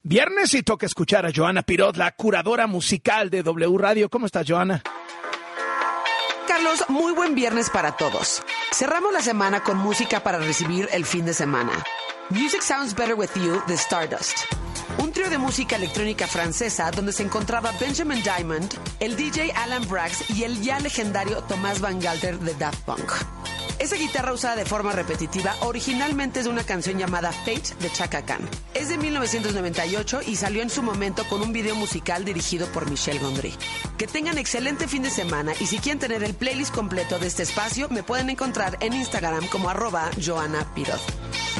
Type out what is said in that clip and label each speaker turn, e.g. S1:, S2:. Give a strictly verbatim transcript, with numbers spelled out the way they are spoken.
S1: Viernes y toca escuchar a Joana Pirot, la curadora musical de W Radio. ¿Cómo estás, Joana?
S2: Carlos, muy buen viernes para todos. Cerramos la semana con música para recibir el fin de semana. Music Sounds Better With You de Stardust. Un trío de música electrónica francesa donde se encontraba Benjamin Diamond, el D J Alan Braxe y el ya legendario Thomas Van Galter de Daft Punk. Esa guitarra usada de forma repetitiva originalmente es de una canción llamada Fate de Chaka Khan. Es de mil novecientos noventa y ocho y salió en su momento con un video musical dirigido por Michel Gondry. Que tengan excelente fin de semana y si quieren tener el playlist completo de este espacio me pueden encontrar en Instagram como arroba Joana Pirot.